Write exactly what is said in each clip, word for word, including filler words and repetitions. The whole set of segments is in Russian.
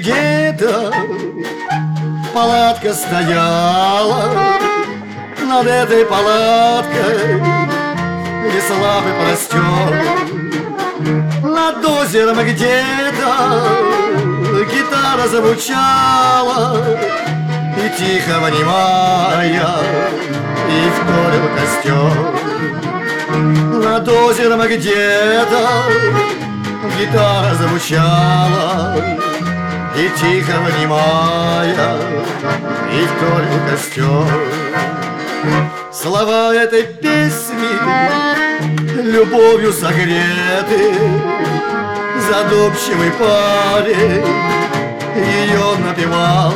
где-то палатка стояла. Над этой палаткой леслапы простер. Над озером где-то гитара звучала, и тихо внимая, и вторил костер. Над озером где-то гитара звучала, и тихо внимая, и вторил костер. Слова этой песни любовью согреты, задумчивый парень ее напевал.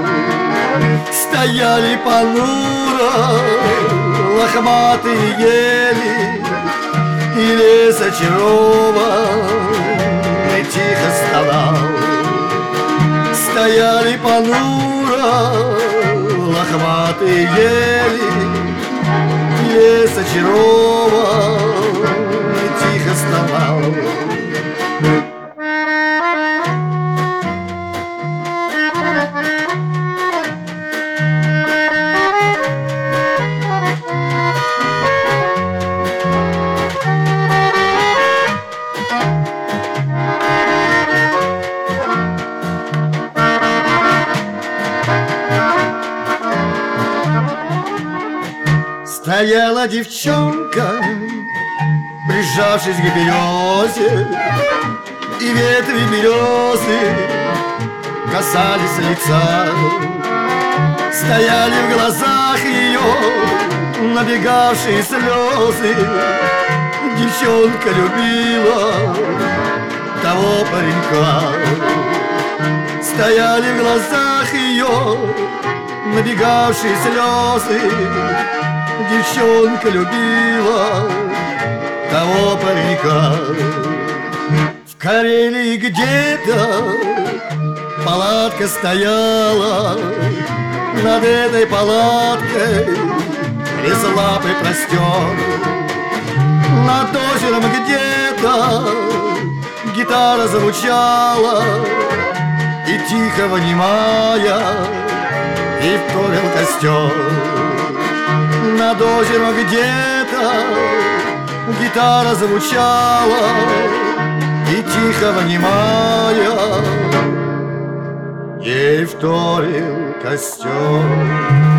Стояли понуро лохматые ели, и лес очарован и тихо стонал. Стояли понуро лохматые ели, лес очарован и тихо стонал. Стояла девчонка, прижавшись к березе, и ветви березы касались лица. Стояли в глазах ее набегавшие слезы. Девчонка любила того паренька. Стояли в глазах ее набегавшие слезы. Девчонка любила того паренька. В Карелии где-то палатка стояла. Над этой палаткой леслапы простер. Над озером где-то гитара звучала, и тихо внимая, и вторил костер. Над озером где-то гитара звучала, и тихо внимая, ей вторил костер.